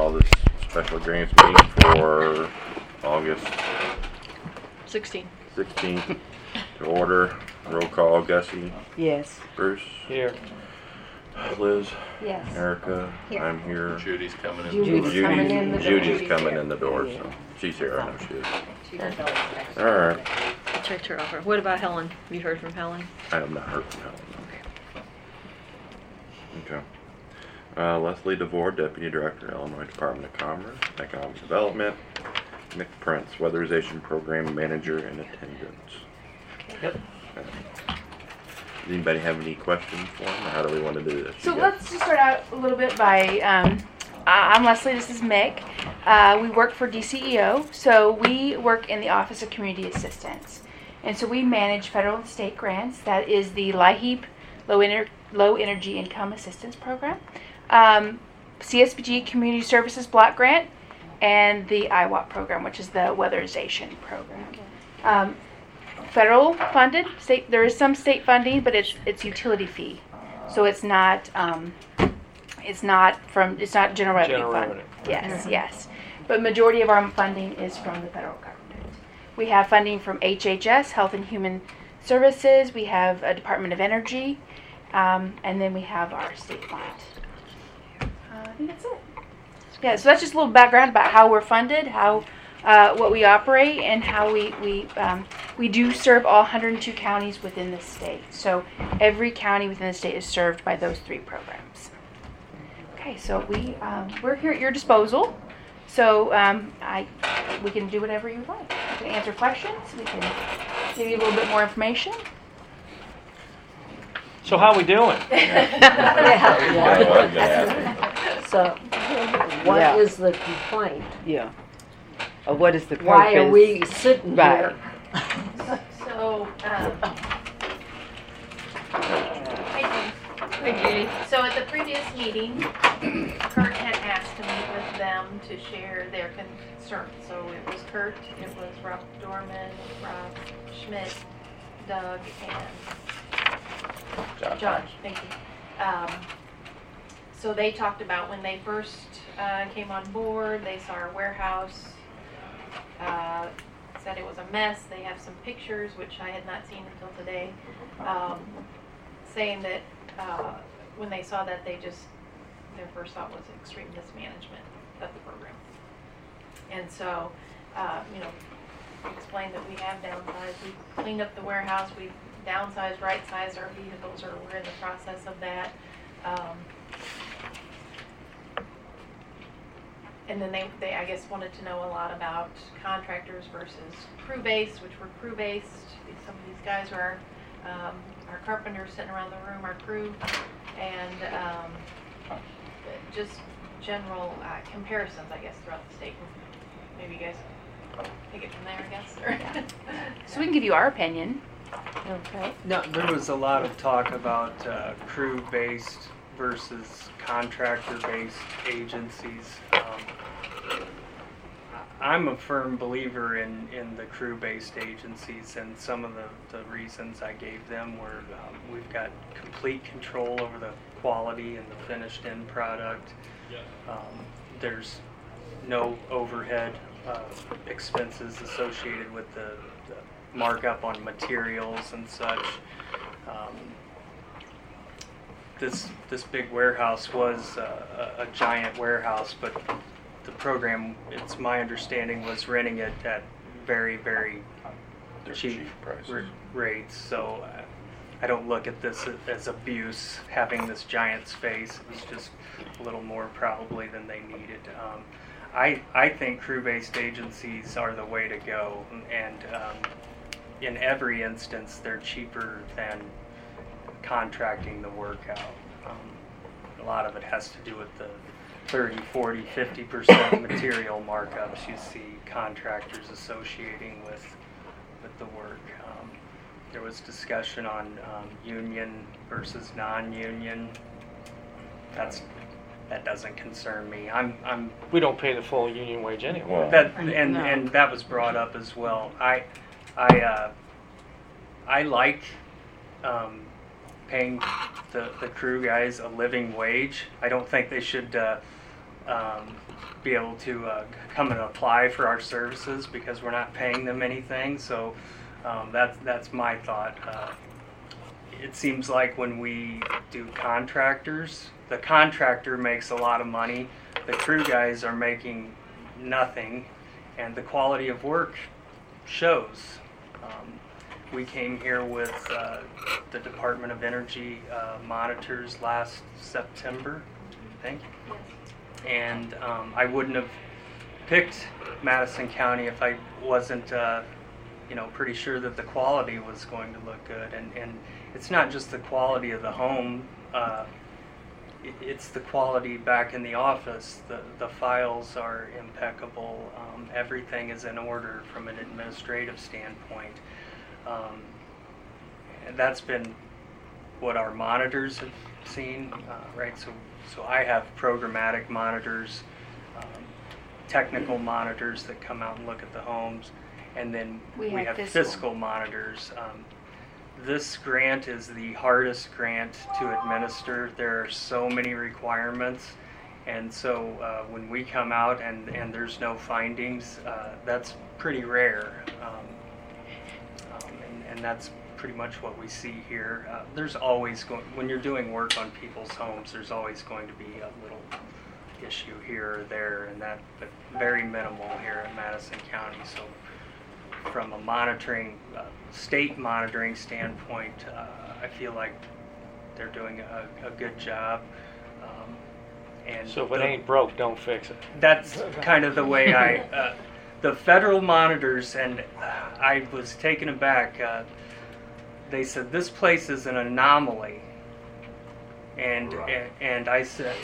call this special grants meeting for August 16. 16th to order. Roll call, Gussie, Yes. Bruce, Here. Liz, Yes. Erica, Here. I'm here. Judy's coming in. Judy's coming in the door. Judy's coming in the door, so she's here, I know she is. Alright, I checked her offer. What about Helen? Have you heard from Helen? I have not heard from Helen. Okay. Leslie DeVore, Deputy Director, Illinois Department of Commerce, Economic Development. Mick Prince, Weatherization Program Manager in attendance. Yep. Does anybody have any questions for him, or how do we want to do this? So let's just start out a little bit by, I'm Leslie, this is Mick. We work for DCEO, so we work in the Office of Community Assistance. And so we manage federal and state grants. That is the LIHEAP, Low Energy Income Assistance Program, CSBG Community Services Block Grant, and the IWAP program, which is the Weatherization program. Federal funded, there is some state funding, but it's utility fee, so it's not general revenue fund. Yes, yes, but majority of our funding is from the federal government. We have funding from HHS, Health and Human Services. We have a Department of Energy, and then we have our state fund. I think that's it. Yeah, so that's just a little background about how we're funded, how what we operate, and how we do serve all 102 counties within the state. So every county within the state is served by those 3 programs. Okay, so we're here at your disposal. So we can do whatever you would like. We can answer questions. We can give you a little bit more information. So how we doing? So, What is the complaint? yeah. What is the purpose? Why are we sitting Right. here? So, Hi, Judy. So at the previous meeting, Kurt had asked to meet with them to share their concerns. So it was Kurt, it was Rob Dorman, Rob Schmidt, Doug, and John. Thank you. So they talked about when they first came on board, they saw our warehouse, said it was a mess. They have some pictures, which I had not seen until today, saying that when they saw that, their first thought was extreme mismanagement of the program. And so, explained that we have downsized. We cleaned up the warehouse. We downsized, right-sized our vehicles, or we're in the process of that. And then they I guess wanted to know a lot about contractors versus crew-based, which we're crew-based. Some of these guys are our carpenters sitting around the room, our crew, and just general comparisons, I guess, throughout the state. Maybe you guys take it from there, I guess. So we can give you our opinion. Okay. No, there was a lot of talk about crew-based versus contractor-based agencies. I'm a firm believer in the crew-based agencies, and some of the reasons I gave them were we've got complete control over the quality and the finished end product. There's no overhead expenses associated with the markup on materials and such. This big warehouse was a giant warehouse, but the program, it's my understanding, was renting it at very, very cheap rates. So I don't look at this as abuse, having this giant space. It was just a little more probably than they needed. I think crew-based agencies are the way to go, and in every instance they're cheaper than contracting the work out. A lot of it has to do with the 30, 40, 50% material markups you see contractors associating with the work. There was discussion on union versus non-union. That doesn't concern me. We don't pay the full union wage anyway. And that was brought up as well. I like paying the crew guys a living wage. I don't think they should be able to come and apply for our services because we're not paying them anything. So that's my thought. It seems like when we do contractors, the contractor makes a lot of money, the crew guys are making nothing, and the quality of work shows. We came here with the Department of Energy monitors last September, I think. And I wouldn't have picked Madison County if I wasn't, pretty sure that the quality was going to look good. And it's not just the quality of the home, it's the quality back in the office. The files are impeccable. Everything is in order from an administrative standpoint. And that's been what our monitors have seen, right? So I have programmatic monitors, technical monitors that come out and look at the homes, and then we have fiscal monitors. This grant is the hardest grant to administer. There are so many requirements, and so when we come out and there's no findings, that's pretty rare, and that's pretty much what we see here. There's always when you're doing work on people's homes, there's always going to be a little issue here or there, and that, but very minimal here in Madison County. So from a monitoring, state monitoring standpoint, I feel like they're doing a good job. And So if it ain't broke, don't fix it. that's kind of the way the federal monitors, and I was taken aback. They said this place is an anomaly, and I said,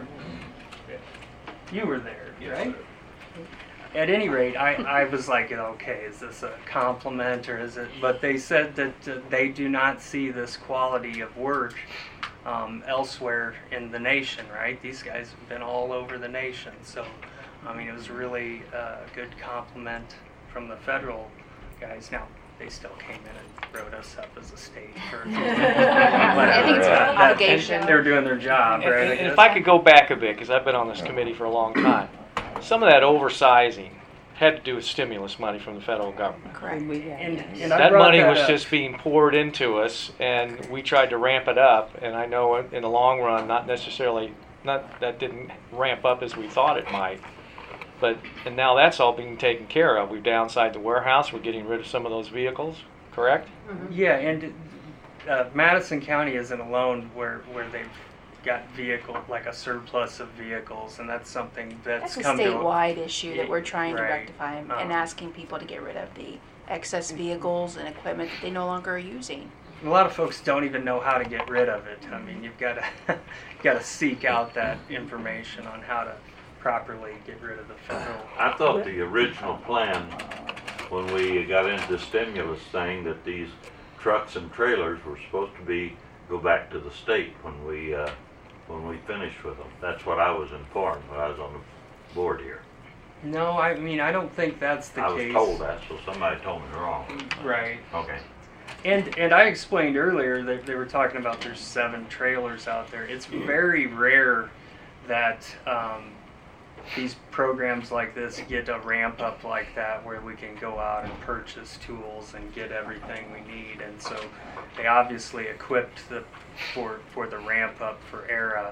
you were there, right? At any rate, I was like, okay, is this a compliment or is it? But they said that they do not see this quality of work elsewhere in the nation, right? These guys have been all over the nation. So, I mean, it was really a good compliment from the federal guys. Now, they still came in and wrote us up as a state for I think it's an obligation. They were doing their job, And, right? and if I could go back a bit, because I've been on this committee for a long time, some of that oversizing had to do with stimulus money from the federal government. Correct. And I That brought money that was up. just being poured into us, and we tried to ramp it up. And I know in the long run, that didn't ramp up as we thought it might. And now that's all being taken care of. We've downsized the warehouse. We're getting rid of some of those vehicles, correct? Yeah, and Madison County isn't alone where they've got like a surplus of vehicles, and that's something that's That's a come to statewide issue that we're trying to Right. rectify and asking people to get rid of the excess vehicles and equipment that they no longer are using. A lot of folks don't even know how to get rid of it. I mean, you've got to seek out that information on how to properly get rid of the federal. I thought the original plan, when we got into the stimulus thing, that these trucks and trailers were supposed to go back to the state when we finished with them. That's what I was informed when I was on the board here. No, I mean, I don't think that's the I was case. told that, so somebody told me wrong. Right. Okay. And I explained earlier that they were talking about there's 7 trailers out there. It's very rare that these programs like this get a ramp up like that where we can go out and purchase tools and get everything we need. And so they obviously equipped for the ramp up for ERA.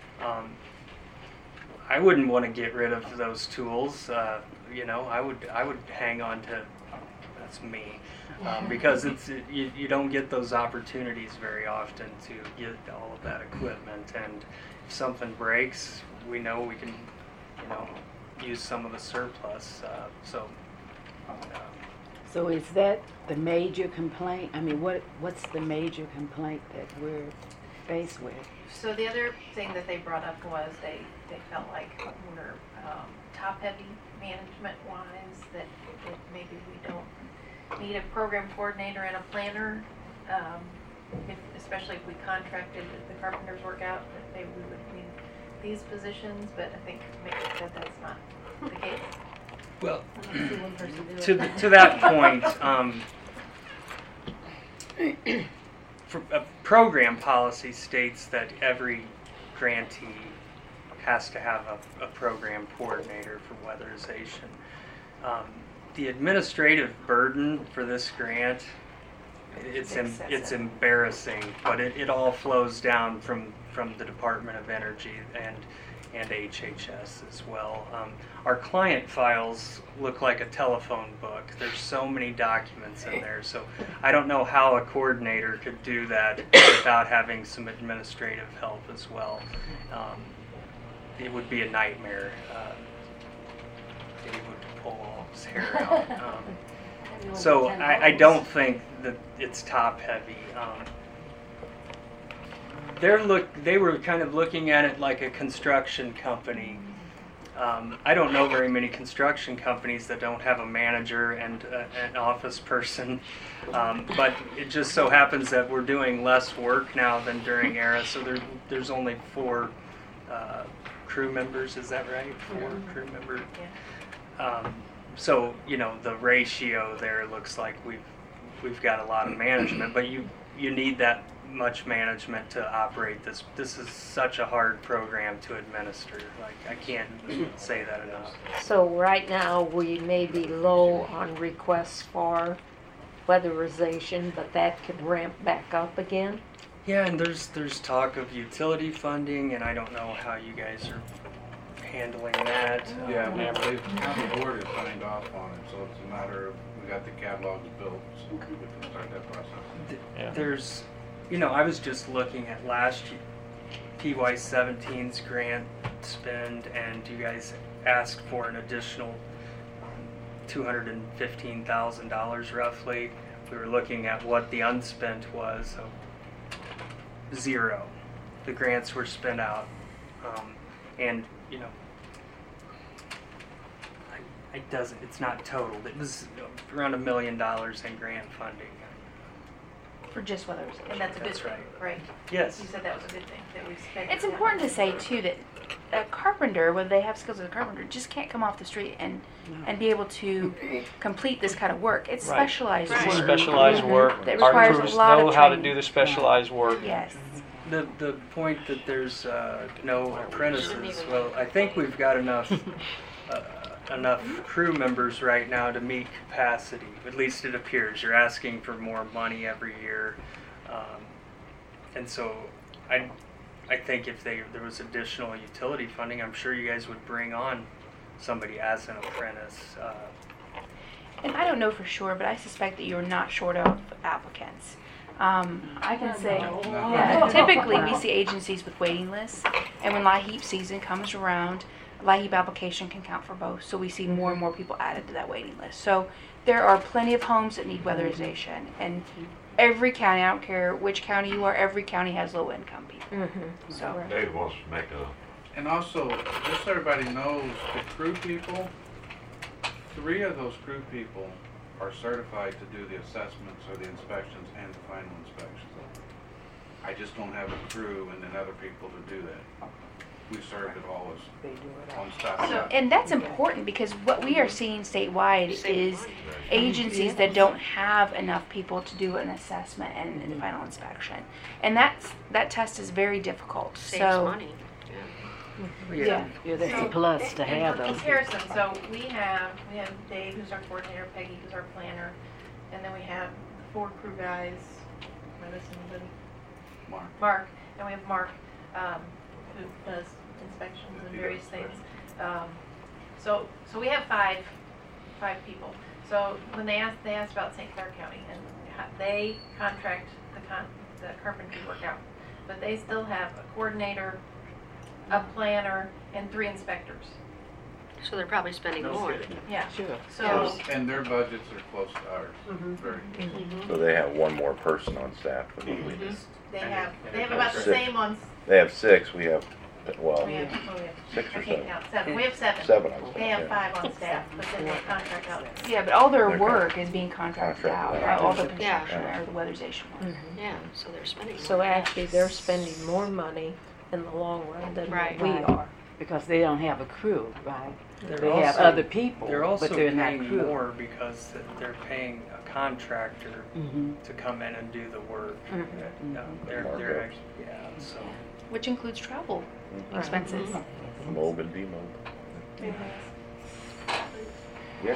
I wouldn't want to get rid of those tools. I would hang on to. That's me. Because you don't get those opportunities very often to get all of that equipment, and if something breaks, we know we can, use some of the surplus. So is that the major complaint? I mean, what's the major complaint that we're faced with? So the other thing that they brought up was they felt like we're top-heavy management-wise, that maybe we don't need a program coordinator and a planner, especially if we contracted the carpenters work out, that maybe we would need these positions, but I think Mick said that's not the case. Well, Let's see one person do it. to that point, program policy states that every grantee has to have a program coordinator for weatherization. The administrative burden for this grant, it's embarrassing, but it all flows down from the Department of Energy and HHS as well. Our client files look like a telephone book. There's so many documents in there, so I don't know how a coordinator could do that without having some administrative help as well. It would be a nightmare. He would pull all his hair out. So I don't think that it's top heavy. They were kind of looking at it like a construction company. I don't know very many construction companies that don't have a manager and an office person, but it just so happens that we're doing less work now than during ERA, so there's only 4 crew members, is that right? 4 crew members? So, you know, the ratio there looks like we've got a lot of management, but you need that much management to operate this. This is such a hard program to administer. Like, I can't say that enough. So right now, we may be low on requests for weatherization, but that could ramp back up again? Yeah, and there's talk of utility funding, and I don't know how you guys are handling that. Yeah, the county board has signed off on it, so it's a matter of, we got the catalogs built, so we can start that process. There's, you know, I was just looking at last PY17's grant spend, and you guys asked for an additional $215,000 roughly. We were looking at what the unspent was, so 0. The grants were spent out, and you know, it's not totaled. It was around $1 million in grant funding. For just weatherization. And that's a good That's thing, right? Yes. You said that was a good thing, that we spent. It's important to say too that a carpenter, whether they have skills as a carpenter, just can't come off the street and be able to complete this kind of work. It's Right. specialized Right. work. Specialized work. That Our requires a crews lot of know how to training. do the specialized work. Yes. The point that there's no apprentices, well, I think we've got enough crew members right now to meet capacity. At least it appears. You're asking for more money every year, and so I think if there was additional utility funding, I'm sure you guys would bring on somebody as an apprentice. And I don't know for sure, but I suspect that you're not short of applicants. I can say, yeah, typically we see agencies with waiting lists, and when LIHEAP season comes around, LIHEAP application can count for both, so we see more and more people added to that waiting list. So there are plenty of homes that need weatherization, and every county, I don't care which county you are, every county has low-income people. So Dave wants to make a, And also, just so everybody knows, the crew people, 3 of those crew people are certified to do the assessments or the inspections and the final inspections. I just don't have a crew and then other people to do that. We serve it all as on staff. So- and that's important because what we are seeing statewide is agencies that don't have enough people to do an assessment and the final inspection, and that test is very difficult. Saves money. Yeah. Yeah, that's a plus to have And those. for comparison, so we have Dave, who's our coordinator, Peggy, who's our planner, and then we have the 4 crew guys, am I missing anybody? Mark, and we have Mark, who does inspections and various things. So we have five people. So when they asked about St. Clair County, and they contract the carpentry work out, but they still have a coordinator, a planner, and 3 inspectors. So they're probably spending more. Yeah. Sure. So And their budgets are close to ours, very close. So they have 1 more person on staff than we do. they have about the Six. same on. They have 6, we have, well, We have 6 I or can't 7. count 7. We have 7. 7 on staff. They have yeah. 5 on staff, but then they contract out. Yeah, but all their Okay. work is being contracted out, Contracted out. all the Yeah. construction or the weatherization work. Yeah, so they're spending more. So actually, they're spending more money in the long run than Right. we are. Because they don't have a crew, right? They're They have also- other people, They're also but they're not paying crew. more because they're paying a contractor to come in and do the work. They're Markups. actually, yeah, so. Which includes travel Right. expenses. Mob and demob. Yeah.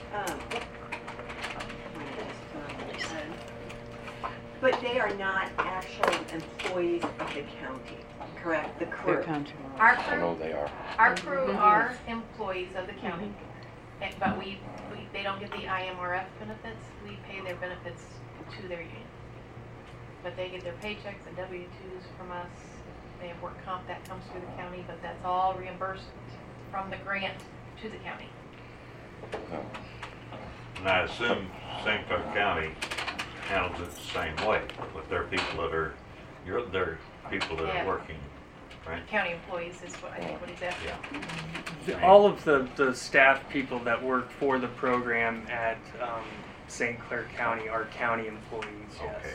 But they are not actually employees of the county, correct? The crew. Their country. Our I know crew, they are. our crew are employees of the county, but they don't get the IMRF benefits. We pay their benefits to their union. But they get their paychecks and W-2s from us. They have work comp that comes through the county, but that's all reimbursed from the grant to the county. No. And I assume St. Clair County handles it the same way with their people that are, their people that Yeah. are working, right? County employees is what I think what he's asking. All of the staff people that work for the program at St. Clair County are county employees, yes.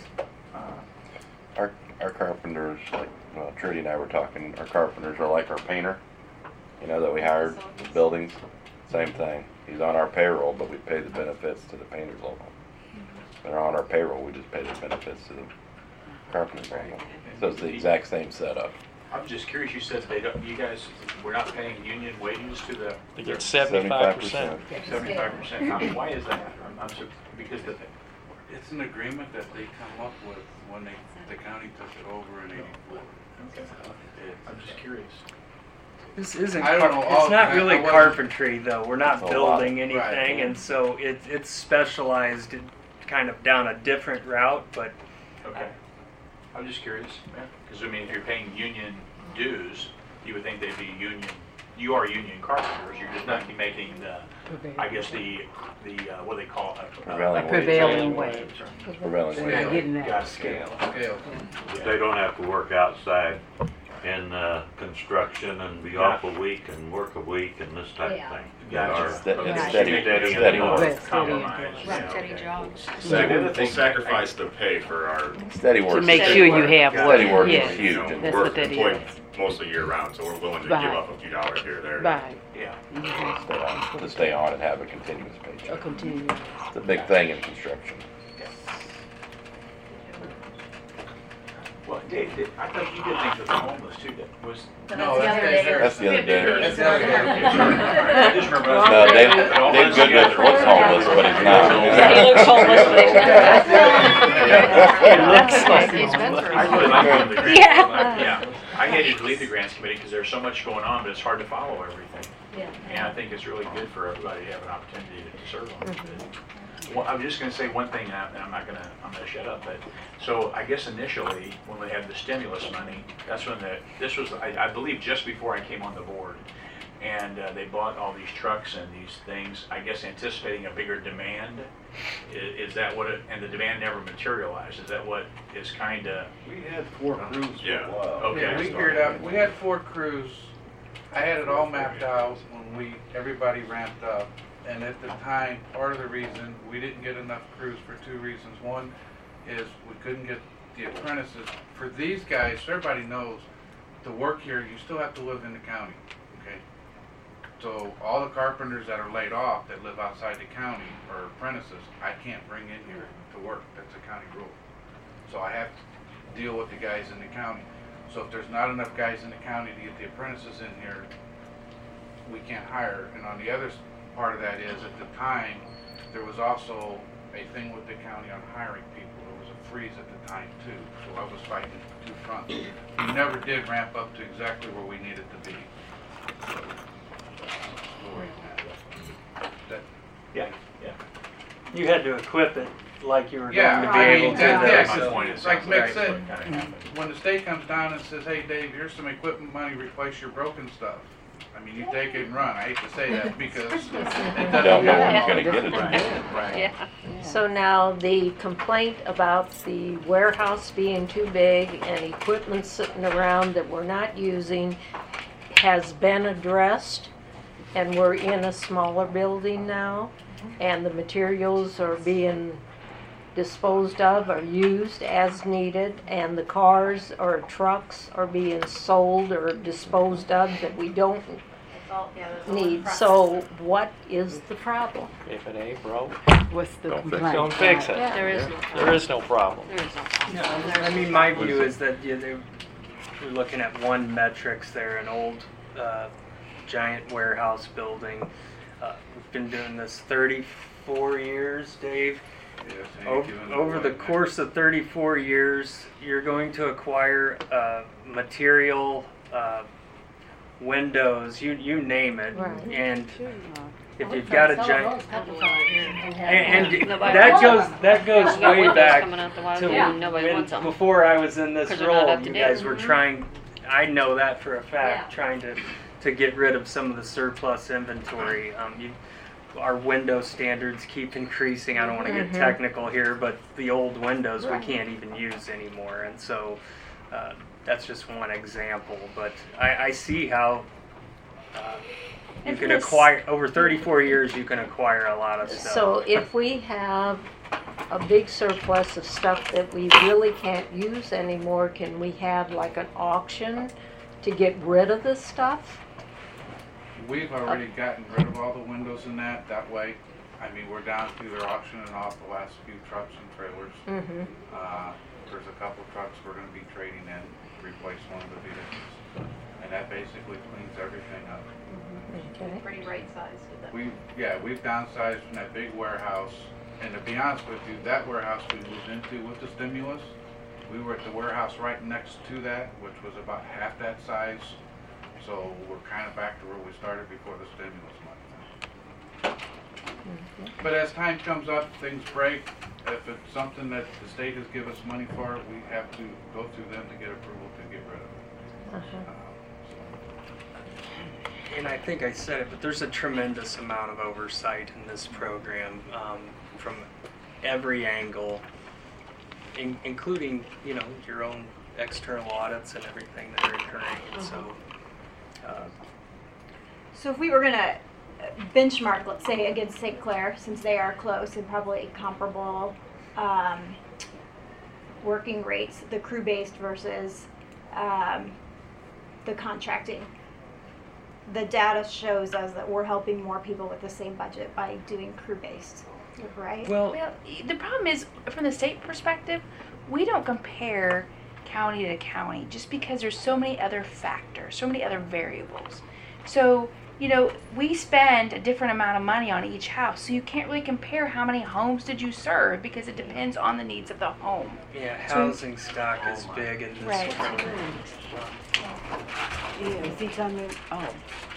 Okay. Our carpenters, like, well, Trudy and I were talking, our carpenters are like our painter, you know, that we hired with buildings. Same thing. He's on our payroll, but we pay the benefits to the painters local. They're on our payroll, we just pay the benefits to the carpenters local. So it's the exact same setup. I'm just curious, you said they don't, you guys, we're not paying union wages to the They get 75%. 75%. Why is that? Because It's an agreement that they come up with when the county took it over in '84. I'm just curious. This isn't. I don't know all- It's not I really wasn't- carpentry though. We're not It's a lot. building anything, Right. and so it's specialized, kind of down a different route. But Okay. I'm just curious, because I mean, if you're paying union dues, you would think they'd be union. You are union carpenters. You're just not making the, I guess the what do they call it? Prevailing wage. Prevailing wage. Prevailing They're wage. not getting that. Got a scale. Scale. But they don't have to work outside in construction and be off a week and work a week and this type of thing. Gotcha. It's steady, Okay. it's So steady, you make that it's even steady more work. Right. compromise. Right, Yeah, steady okay. jobs. We'll sacrifice the pay for our Steady work. To make sure you have Steady work yes. is huge. That's we're what that employed is. mostly year round, so we're willing to Right. give up a few dollars here or there. Right. Yeah. To stay on and have a continuous A paycheck. continuous. It's a big thing in construction. Well, Dave, I thought you did things with the homeless too. Was No, that's Dave That's the other day. That's the other day. I just remember. No, Dave Goodrich looks homeless, but he's not. He looks homeless, but he's Looks like he's been through. I really like going to the grants. Yeah. Yeah. I hated to leave the grants committee because there's so much going on, but it's hard to follow everything. Yeah. And I think it's really good for everybody to have an opportunity to serve on it. Well, I'm just going to say one thing, and I'm going to shut up. But so I guess initially, when we had the stimulus money, that's when this was, I believe, just before I came on the board, and they bought all these trucks and these things. I guess anticipating a bigger demand. Is that what it? And the demand never materialized. Is that what is kind of? We had 4 crews for Yeah. a while. Okay. Yeah, we figured out, we had 4 crews. I had it all mapped out when everybody ramped up. And at the time, part of the reason we didn't get enough crews for 2 reasons. One is we couldn't get the apprentices. For these guys, everybody knows, to work here, you still have to live in the county, okay? So all the carpenters that are laid off that live outside the county or apprentices, I can't bring in here to work. That's a county rule. So I have to deal with the guys in the county. So if there's not enough guys in the county to get the apprentices in here, we can't hire. And on the other part of that is, at the time, there was also a thing with the county on hiring people. There was a freeze at the time too. So I was fighting 2 fronts. We never did ramp up to exactly where we needed to be. That, Yeah. Yeah. you had to equip it like you were Yeah, going to be I able mean, to. that's My it. point is, Like Mick that's said, what kinda happened. when the state comes down and says, hey Dave, here's some equipment money, replace your broken stuff. I mean, you take it and run. I hate to say that because it You doesn't don't know happen. who's gonna get it. Right. Yeah. So now the complaint about the warehouse being too big and equipment sitting around that we're not using has been addressed, and we're in a smaller building now, and the materials are being disposed of or used as needed, and the cars or trucks are being sold or disposed of that we don't It's all, yeah, there's a lot of need. process. So what is the problem? If it ain't broke, What's the Don't fix it. complaint? don't fix it. Yeah. There is no There is no problem. There is no problem. Yeah, I mean, my view is that we're looking at one metrics there, an old giant warehouse building. We've been doing this 34 years, Dave. Yes, Over the course of 34 years, you're going to acquire material, windows, you name it, Right. and if you've got a giant, and Nobody that goes You got way windows back coming out the wide to window, nobody when, wants 'em. before I was in this 'Cause they're not role. up to You date. guys were Mhm. trying. I know that for a fact. Yeah. Trying to get rid of some of the surplus inventory. Our window standards keep increasing. I don't want to get technical here, but the old windows we can't even use anymore, and so that's just one example. But I see how you And can this- acquire over 34 years. You can acquire a lot of stuff. So if we have a big surplus of stuff that we really can't use anymore, can we have like an auction to get rid of this stuff? We've already gotten rid of all the windows in that way. I mean, we're down to either auctioning off the last few trucks and trailers. Mm-hmm. There's a couple trucks we're gonna be trading in, replace one of the vehicles. And that basically cleans everything up. Okay. Pretty right sized. We've downsized from that big warehouse. And to be honest with you, that warehouse we moved into with the stimulus, we were at the warehouse right next to that, which was about half that size. So we're kind of back to where we started before the stimulus money. But as time comes up, things break. If it's something that the state has given us money for, we have to go through them to get approval to get rid of it. And I think I said it, but there's a tremendous amount of oversight in this program from every angle, including your own external audits and everything that are occurring. And So if we were gonna benchmark, let's say, against St. Clair, since they are close and probably comparable working rates, the crew-based versus the contracting, the data shows us that we're helping more people with the same budget by doing crew-based, right? Well, The problem is, from the state perspective, we don't compare county to county just because there's so many other factors, so many other variables. So, we spend a different amount of money on each house, so you can't really compare how many homes did you serve because it depends on the needs of the home. yeah, housing stock is big in this Right. program. Yeah, is he coming? Oh.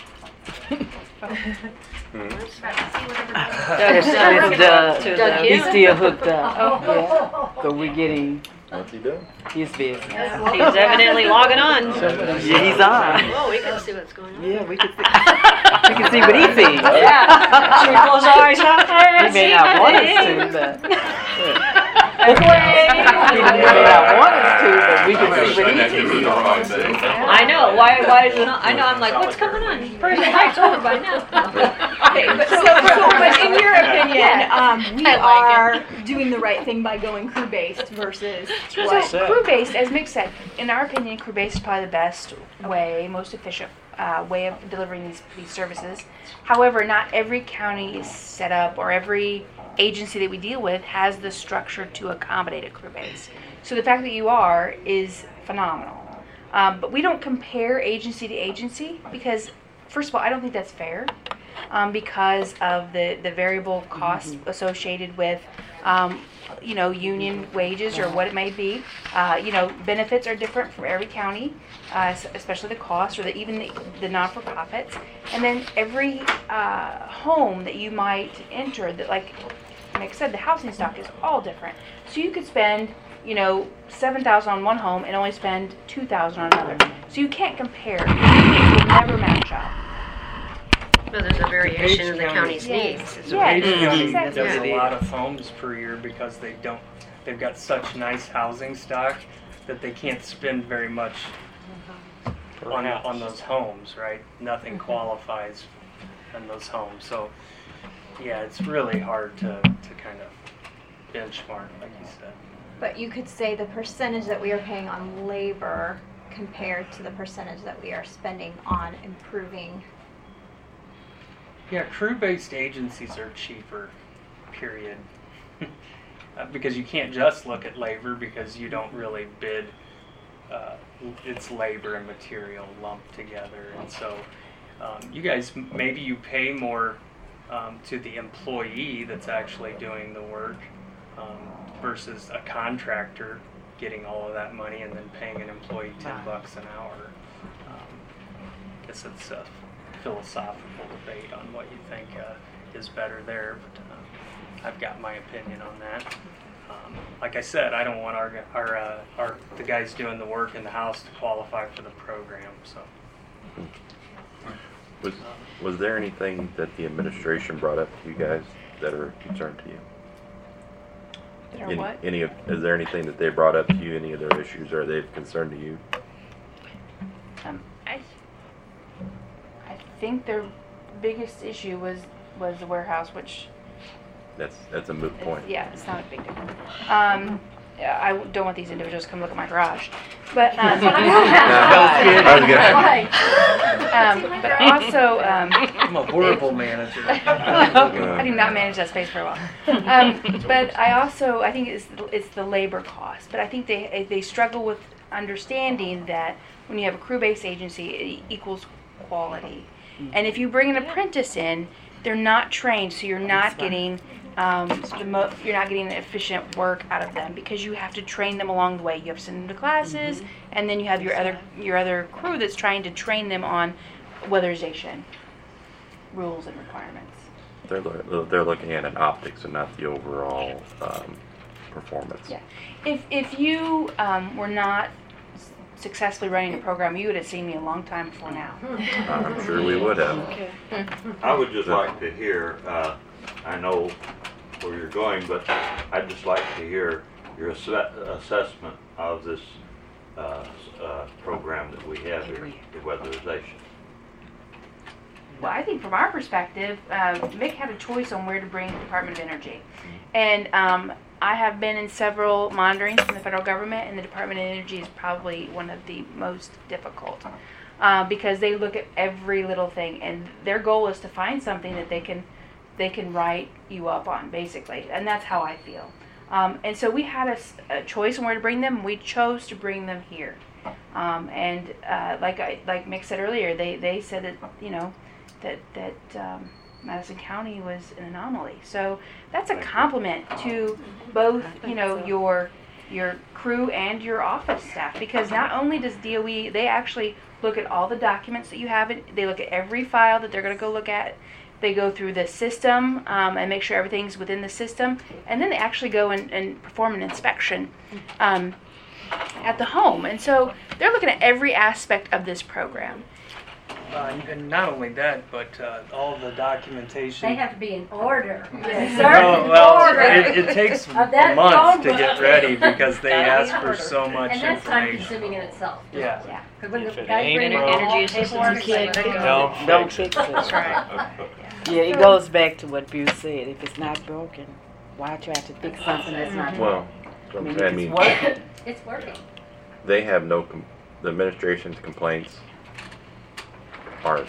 He's still hooked up. Oh. Yeah. So we're getting What's he doing? his business. He's evidently logging on. Yeah, he's on. Oh, we can see what's going on. Yeah, we can see what he sees. Yeah. Should we close our eyes now? He may not want us to, but he may not want us to, but we can see what he sees. I know. Why is it not? I know. I'm like, what's going on? First night's over by now. Okay, but in your opinion, we are doing the right thing by going crew-based versus what? So crew-based, as Mick said, in our opinion, crew-based is probably the best way, most efficient way of delivering these services. However, not every county is set up, or every agency that we deal with has the structure to accommodate a crew-based. So the fact that you are is phenomenal. But we don't compare agency to agency because, first of all, I don't think that's fair. Because of the variable costs associated with, union wages or what it may be. Benefits are different for every county, especially the cost or even the non-for-profits. And then every home that you might enter, that, like Mick said, the housing stock is all different. So you could spend $7,000 on one home and only spend $2,000 on another. So you can't compare. It will never match up. No, there's a variation in the county's needs. Page County exactly. does a lot of homes per year because they've got such nice housing stock that they can't spend very much on those homes, right? Nothing qualifies in those homes. So, yeah, it's really hard to kind of benchmark, like you said. But you could say the percentage that we are paying on labor compared to the percentage that we are spending on improving. Yeah, crew-based agencies are cheaper, period. Because you can't just look at labor because you don't really bid it's labor and material lumped together, and so you guys, maybe you pay more to the employee that's actually doing the work versus a contractor getting all of that money and then paying an employee $10 an hour. I guess it's a philosophical debate on what you think is better there, but I've got my opinion on that. Like I said, I don't want the guys doing the work in the house to qualify for the program. So, Was there anything that the administration brought up to you guys that are a concern to you? Is there anything that they brought up to you? Any of their issues? Are they of concern to you? I think their biggest issue was the warehouse, which. That's a moot point. Yeah, it's not a big deal. I don't want these individuals to come look at my garage, but but also I'm a horrible manager. I do not manage that space very well. But I think it's the labor cost. But I think they struggle with understanding that when you have a crew-based agency, it equals quality. And if you bring an apprentice in, they're not trained, so you're not getting you're not getting efficient work out of them because you have to train them along the way. You have to send them to classes, and then you have your other crew that's trying to train them on weatherization rules and requirements. They're looking at an optics and not the overall performance. Yeah. If you were not successfully running the program, you would have seen me a long time before now. I'm sure we would have. Okay. I would just like to hear, I know where you're going, but I'd just like to hear your assessment of this program that we have here, the weatherization. Well, I think from our perspective, Mick had a choice on where to bring the Department of Energy. And I have been in several monitorings from the federal government, and the Department of Energy is probably one of the most difficult because they look at every little thing, and their goal is to find something that they can write you up on, basically, and that's how I feel. And so we had a choice on where to bring them, and we chose to bring them here. And like Mick said earlier, they said that that Madison County was an anomaly. So that's a compliment to both your crew and your office staff, because not only does DOE, they actually look at all the documents that you have. They look at every file that they're going to go look at. They go through the system and make sure everything's within the system, and then they actually go and perform an inspection at the home. And so they're looking at every aspect of this program. And not only that, but all the documentation. They have to be in order. It takes a month to get ready because they ask for so much and that's time information. consuming in itself. Yeah. Because when the If it guys ain't bring in broke, all the paperwork, you can't it's fix like, it. Don't Don't fix it. That's right. Yeah, it goes back to what Bruce said. If it's not broken, why try to fix something that's not broken? Well, I I mean, mean, if it's working. it's working. they have the administration's complaints aren't,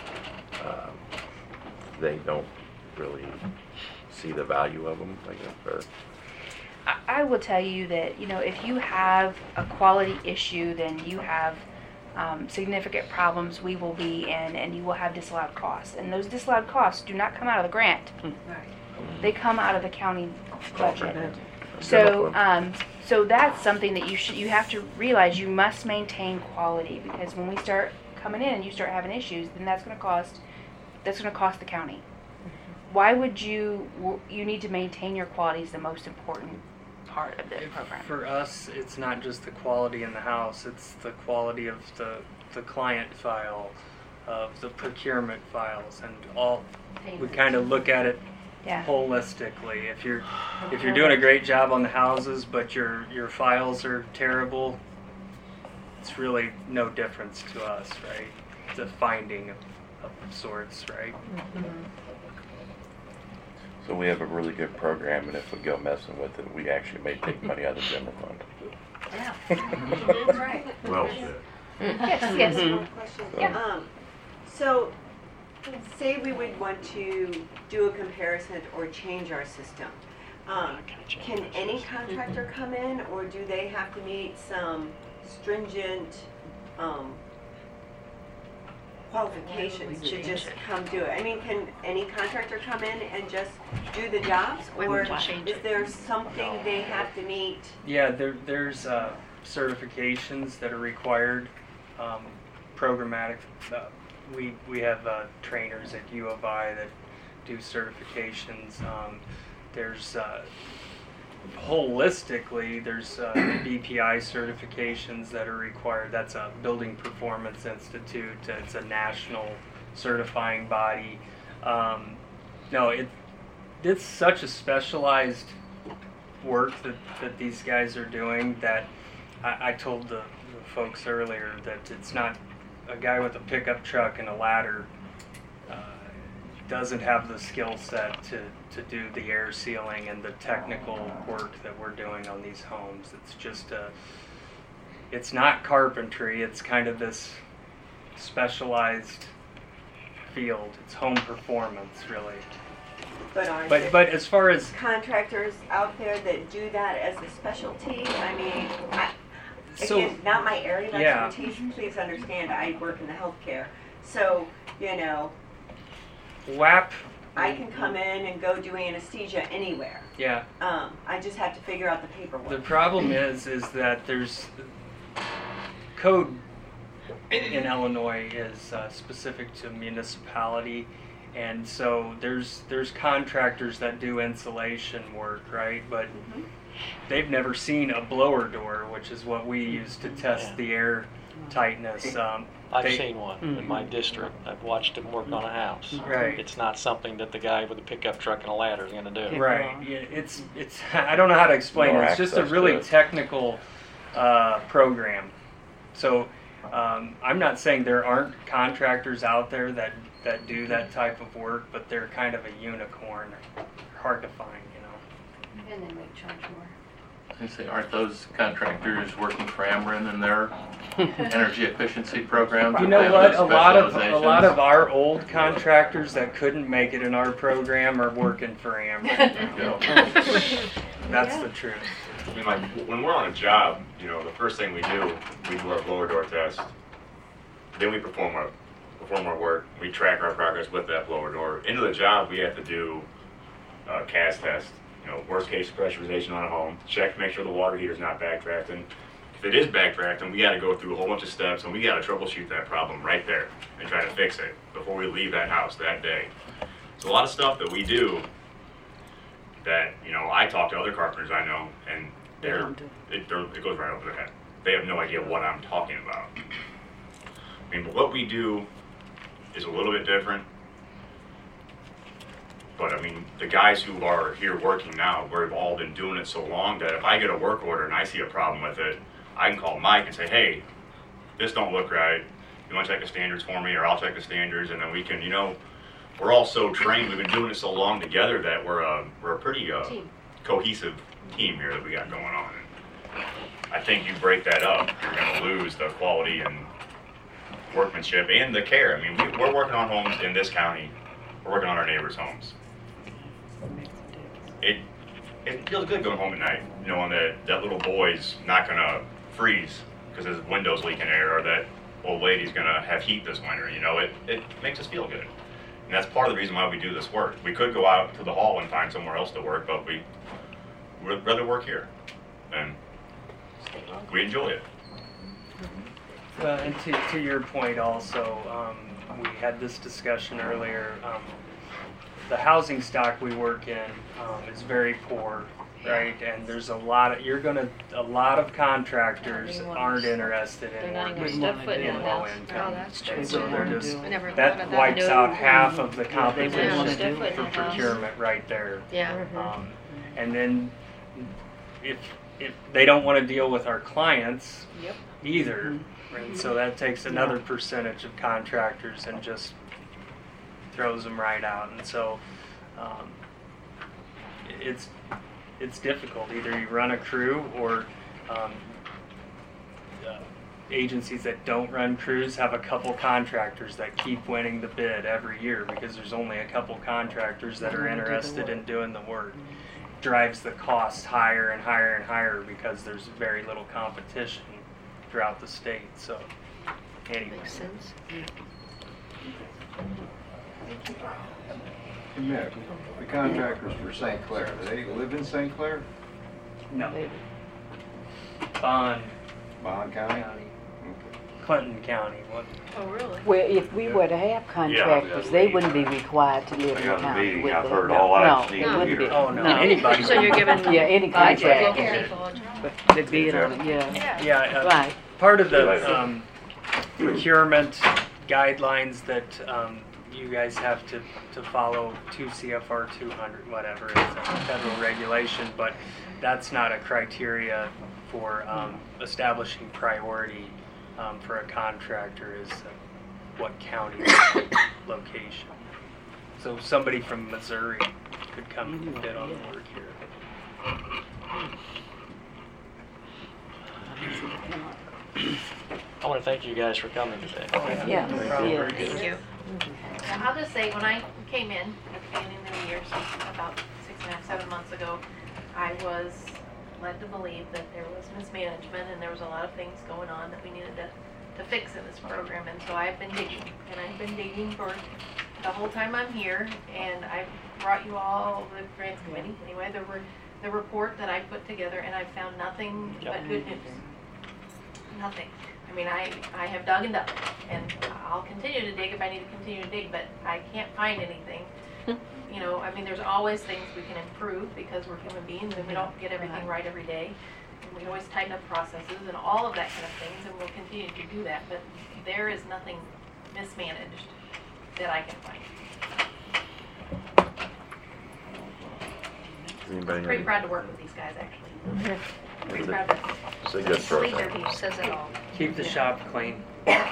they don't really see the value of them, I guess, or. I will tell you that, if you have a quality issue, then you have significant problems we will be in, and you will have disallowed costs. And those disallowed costs do not come out of the grant. They come out of the county budget. So that's something that you have to realize. You must maintain quality, because when we start coming in and you start having issues, then that's going to cost the county. Why would you need to maintain your quality is the most important part of the program. For us, it's not just the quality in the house, it's the quality of the client file, of the procurement files, and all. We kind of look at it holistically. If you're doing a great job on the houses, but your files are terrible, it's really no difference to us, right? It's a finding of sorts, right? So we have a really good program, and if we go messing with it, we actually may take money out of the general fund. Yeah, that's right. Well said. Yes. Question. So, say we would want to do a comparison or change our system. Can any contractor come in, or do they have to meet some stringent, qualifications to just come do it? I mean, can any contractor come in and just do the jobs, or is there something they have to meet? Yeah, there's certifications that are required, programmatic. We have trainers at U of I that do certifications. There's holistically, there's BPI certifications that are required. That's a Building Performance Institute. It's a national certifying body. No, it's such a specialized work that these guys are doing that I told the folks earlier that it's not a guy with a pickup truck and a ladder doesn't have the skill set to do the air sealing and the technical work that we're doing on these homes. It's just it's not carpentry, it's kind of this specialized field. It's home performance, really. But as far as contractors out there that do that as a specialty, I mean, again, not my area of expertise, please understand, I work in the healthcare. So, you know, WAP, I can come in and go do anesthesia anywhere. Yeah. I just have to figure out the paperwork. The problem is that there's code in Illinois is specific to municipality, and so there's contractors that do insulation work, right? But they've never seen a blower door, which is what we use to test the air tightness. I've seen one in my district. I've watched them work on a house. Right. It's not something that the guy with a pickup truck and a ladder is going to do. Right. Yeah, it's I don't know how to explain it. It's just a really technical program. So I'm not saying there aren't contractors out there that do that type of work, but they're kind of a unicorn. Hard to find, you know. And they might charge more. I say, aren't those contractors working for Ameren in their energy efficiency programs? You know what? A lot of our old contractors that couldn't make it in our program are working for Ameren. That's the truth. I mean, like, when we're on a job, you know, the first thing we do our blower door test. Then we perform our work. We track our progress with that blower door. Into the job, we have to do a CAS test. You know, worst case pressurization on a home. Check to make sure the water heater's not backdrafting. If it is backdrafting, we got to go through a whole bunch of steps, and we got to troubleshoot that problem right there and try to fix it before we leave that house that day. So a lot of stuff that we do that, you know, I talk to other carpenters I know, and it goes right over their head. They have no idea what I'm talking about. I mean, but what we do is a little bit different. But I mean, the guys who are here working now, we've all been doing it so long that if I get a work order and I see a problem with it, I can call Mike and say, hey, this don't look right. You want to check the standards for me, or I'll check the standards, and then we can, you know, we're all so trained. We've been doing it so long together that we're a pretty cohesive team here that we got going on. And I think you break that up, you're going to lose the quality and workmanship and the care. I mean, we're working on homes in this county. We're working on our neighbors' homes. It feels good going home at night, knowing that little boy's not gonna freeze because his window's leaking air, or that old lady's gonna have heat this winter. You know, it makes us feel good, and that's part of the reason why we do this work. We could go out to the hall and find somewhere else to work, but we'd rather work here, and we enjoy it. And to your point also, we had this discussion earlier. The housing stock we work in is very poor, right? And there's a lot of contractors aren't interested in working in low income. Oh, that's true. And so they're just, I never thought that of wipes that. out half of the competition Yeah. for procurement right there. Yeah. And then if they don't want to deal with our clients either, right? So that takes another percentage of contractors and just throws them right out. And so it's difficult. Either you run a crew, or agencies that don't run crews have a couple contractors that keep winning the bid every year because there's only a couple contractors that are interested in doing the work. Drives the cost higher and higher and higher because there's very little competition. throughout the state. So, anyway. Makes sense. Hey, Mick, the contractors for St. Clair, do they live in St. Clair? No. Bond County? Clinton County. What? Oh, really? Well, if we were to have contractors, they wouldn't be required to live I in got a county, meeting, would I've they? heard all I need No, to it wouldn't hear. be. Oh, no. Anybody. So you're giving Yeah, any budget. contractor. But they bid on it, yeah. Yeah. Right. Part of the procurement guidelines that you guys have to follow 2 CFR 200, whatever, it's a federal regulation, but that's not a criteria for establishing priority for a contractor is what county location. So somebody from Missouri could come and bid on the work here. I want to thank you guys for coming today. Yeah. Thank you. I'll just say, when I came in at the beginning of the year, so about 6.5, 7 months ago, I was led to believe that there was mismanagement and there was a lot of things going on that we needed to fix in this program. And so I've been digging, and I've been digging for the whole time I'm here, and I brought you all the grants committee, anyway, the report that I put together, and I found nothing but good news. Nothing. I mean, I have dug and dug, and I'll continue to dig if I need to continue to dig, but I can't find anything. You know, I mean, there's always things we can improve because we're human beings and we don't get everything right every day. And we always tighten up processes and all of that kind of things, and we'll continue to do that. But there is nothing mismanaged that I can find. I'm pretty proud to work with these guys, actually. Pretty proud of them. It's a good program. Leader says it all. Keep the shop clean.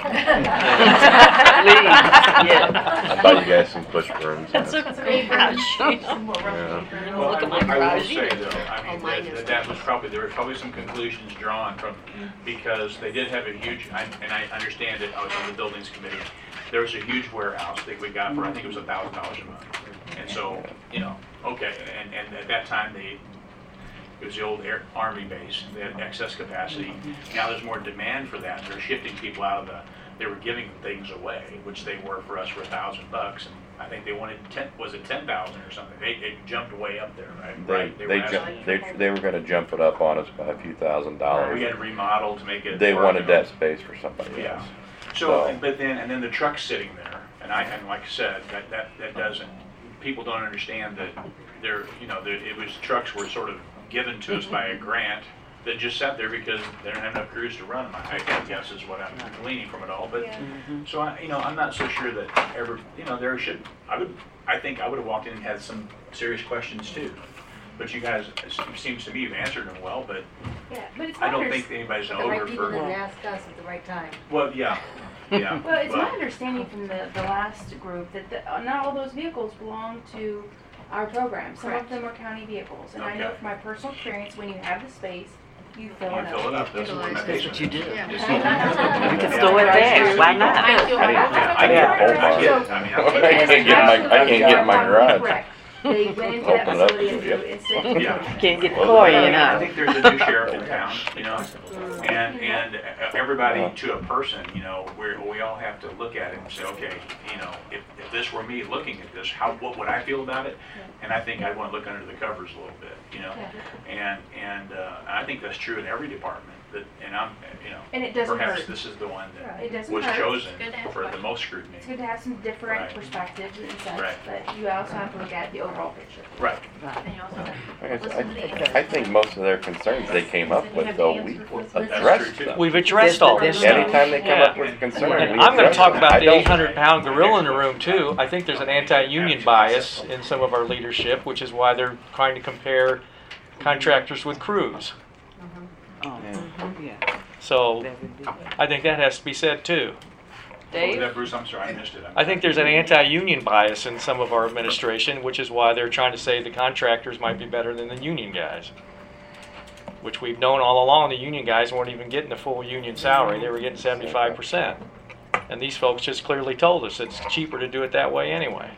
I buy you guys some push brooms. That's a great brush. Yeah. Well, Look at my I will garage. say though, I Oh, mean, mine that is that was probably, there were probably some conclusions drawn from, because they did have a huge, and I understand it, I was on the buildings committee. There was a huge warehouse that we got for, I think it was $1,000 a month. And so, you know, okay, and at that time, it was the old Army base, they had excess capacity. Now there's more demand for that, they're shifting people out of they were giving things away, which they were for us for $1,000, and I think they wanted 10,000 or something. They jumped way up there, right? They were going to jump it up on us by a few $1,000s. We had to remodel to make it. They work, wanted you know. that space for somebody else. So, but then the truck's sitting there, and like I said, that doesn't. People don't understand that it was trucks were sort of given to us by a grant that just sat there because they don't have enough crews to run them. I guess is what I'm gleaning from it all. But so I'm not so sure that there should. I think I would have walked in and had some serious questions too. But you guys, it seems to me you've answered them well. But it's I don't think anybody's over for. ask us at the right time. Well, yeah. Yeah. Well, it's my understanding from the last group that not all those vehicles belong to our program. Some of them are county vehicles. And I know from my personal experience, when you have the space, you fill it up. Fill it up. That's what you do. Yeah. We can store it there. Why not? I can't get in my garage. Correct. They went into that Open it up. facility and threw instant. Can't get the core in, I huh? think there's a new sheriff in town, and everybody to a person, we all have to look at it and say, okay, if this were me looking at this, what would I feel about it? And I think I'd want to look under the covers a little bit, and I think that's true in every department. And it doesn't perhaps hurt. this is the one It that doesn't was hurt. chosen It's good to have for the questions. most scrutiny. It's good to have some different Right. perspectives and such, Right. but you also have to look at the overall picture. Right. And you also have I think most of their concerns they came up with, though, we addressed them. We've addressed all this stuff. Anytime they come up with a concern, And we I'm going to address talk them. about I the don't- 800-pound gorilla in the room, too. I think there's an anti-union bias in some of our leadership, which is why they're trying to compare contractors with crews. So I think that has to be said, too. What was that, Bruce? I'm sorry, I missed it. I think there's an anti-union bias in some of our administration, which is why they're trying to say the contractors might be better than the union guys. Which we've known all along, the union guys weren't even getting the full union salary. They were getting 75%. And these folks just clearly told us it's cheaper to do it that way anyway.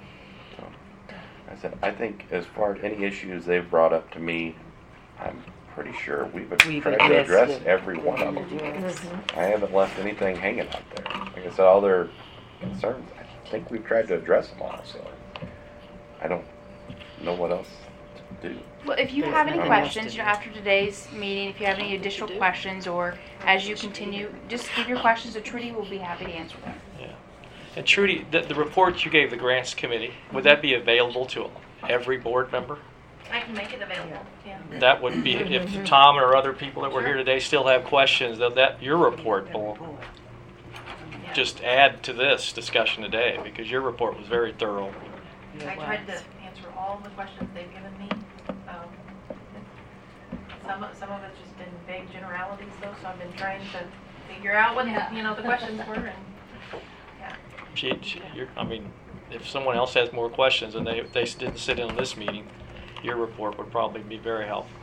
I said, I think as far as any issues they've brought up to me, I'm pretty sure we've We've tried to address addressed it. every one of them. Mhm. I haven't left anything hanging out there. Like I said, all their concerns, I think we've tried to address them all, so I don't know what else to do. Well, if you There's have any nothing else questions, to you know, do. after today's meeting, if you have any additional questions, or as you continue, just give your questions to Trudy. We'll be happy to answer them. Yeah. And Trudy, the report you gave the grants committee, would that be available to every board member? I can make it available, yeah. That would be, if Tom or other people that were here today still have questions, that your report will just add to this discussion today, because your report was very thorough. I tried to answer all the questions they've given me. Some of it's just been vague generalities though, so I've been trying to figure out what, you know, the questions were and, yeah. I mean, if someone else has more questions and they didn't sit in on this meeting, your report would probably be very helpful.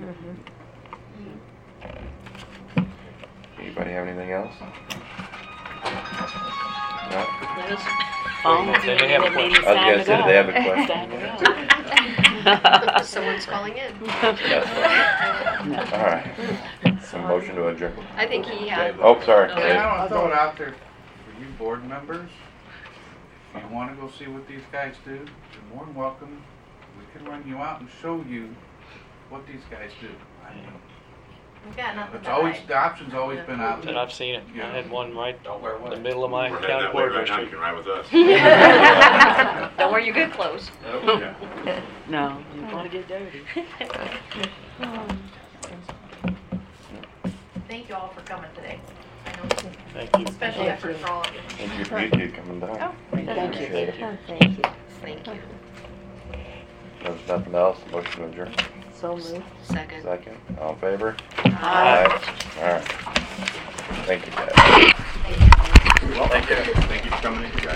Anybody have anything else? No? They may have a question. I was gonna say, do they have a question? Someone's calling in. Yes. All right. Some motion to adjourn. I think he had. Oh, sorry. Hey, I want to throw it out there for you board members. If you want to go see what these guys do, you're more than welcome. We can run you out and show you what these guys do. I mean, We've got nothing it's to always, hide. the option's always been out And there. I've seen it. I had one right in the middle of my We're heading county that way board right now, you district. can ride with us. Don't wear your good clothes. Yeah. No, you want to get dirty. Thank you all for coming today. I know it's Thank you. a special effort for all of you. Thank you for you two coming down. Oh, Thank you. Appreciate it. Thank you. Thank you. There's nothing else, motion to adjourn. So moved. Second. Second, all in favor? Aye. All right. Thank you, guys. Thank you. Thank you for coming in, guys.